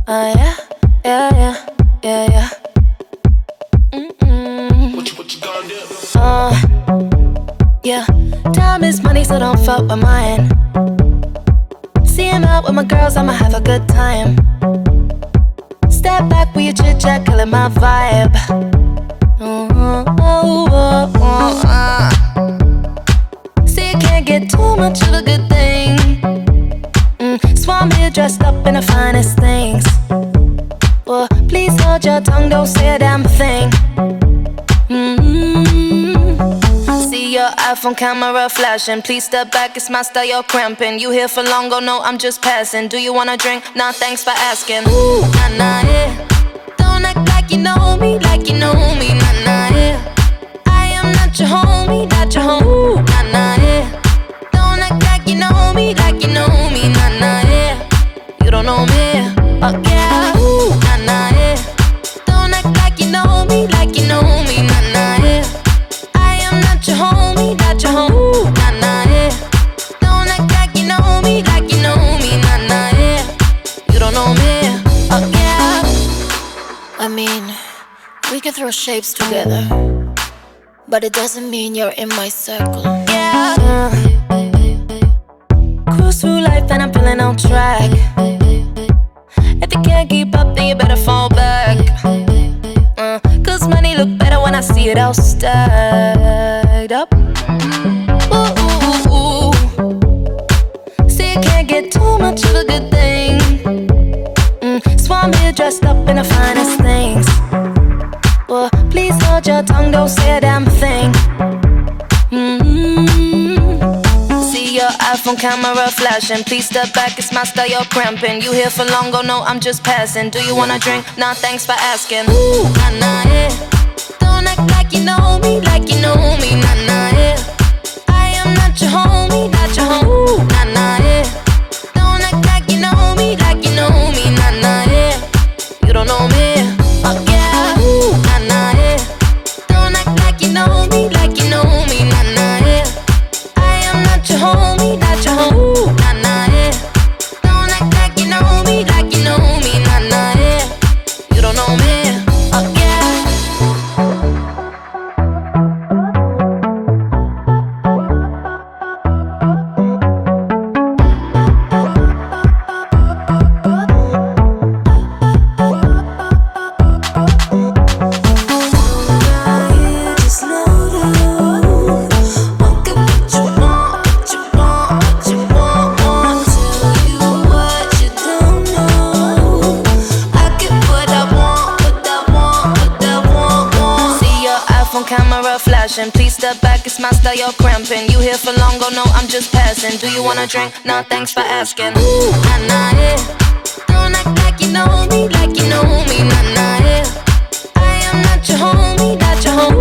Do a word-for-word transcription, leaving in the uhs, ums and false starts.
Oh yeah, yeah, yeah, yeah, yeah. Mm-mm. What you, what you gonna do? Uh, yeah. Time is money, so don't fuck with mine. See him out with my girls, I'ma have a good time. Step back with your chit chat, killing my vibe. Mm-hmm. Oh, oh, oh, uh. See, you can't get too much of a good thing. Mm. So I'm here dressed up in the finest things. Well, please hold your tongue, don't say a damn thing. Mm-hmm. See your iPhone camera flashing. Please step back, it's my style, you're cramping. You here for long, oh no, I'm just passing. Do you wanna drink? Nah, thanks for asking. Ooh, nah, nah, yeah. Don't act like you know me, like you know me, nah, nah, yeah. I am not your homie, not your homie, ooh, nah, nah, yeah. Don't act like you know me, like you know me, nah, nah, yeah. You don't know me, oh yeah, ooh, nah, nah, yeah. Don't act like you know me, like you know me, nah, nah, yeah. I am not your homie, not your homie, ooh, nah, nah, yeah. Don't act like you know me, like you know me, nah, nah, yeah. You don't know me, oh yeah. I mean, we can throw shapes together, but it doesn't mean you're in my circle. Yeah. Uh, cruise through life and I'm feeling on track. If you can't keep up, then you better fall back. Uh, Cause money look better when I see it all stacked up. Ooh, ooh, ooh. See, you can't get too much of a good thing. Mm, so I'm here dressed up in the finest things. Well, please hold your tongue, don't say a damn thing. Mm-hmm. See your iPhone camera flashing. Please step back, it's my style, you're cramping. You here for long, oh no, I'm just passing. Do you wanna drink? Nah, thanks for asking. Ooh, nah, nah, yeah. Don't act like you know me, like you know me, nah, nah, yeah. I am not your homie, not your homie, ooh, nah, nah, yeah. Don't act like you know me, like you know me, nah, nah, yeah. You don't know me, oh yeah, ooh, nah, nah, yeah. Don't act like you know me, like you know me, nah, nah, yeah. I am not your homie, not your homie, ooh, nah, nah, yeah. Don't act like you know me, like you know me, nah, nah, yeah. You don't know me, oh yeah. Camera flashing, please step back, it's my style, you're cramping. You here for long, oh no, I'm just passing. Do you wanna drink? Nah, thanks for asking. Ooh, nah, nah, yeah. Don't act like you know me, like you know me, nah, nah, yeah. I am not your homie, not your homie.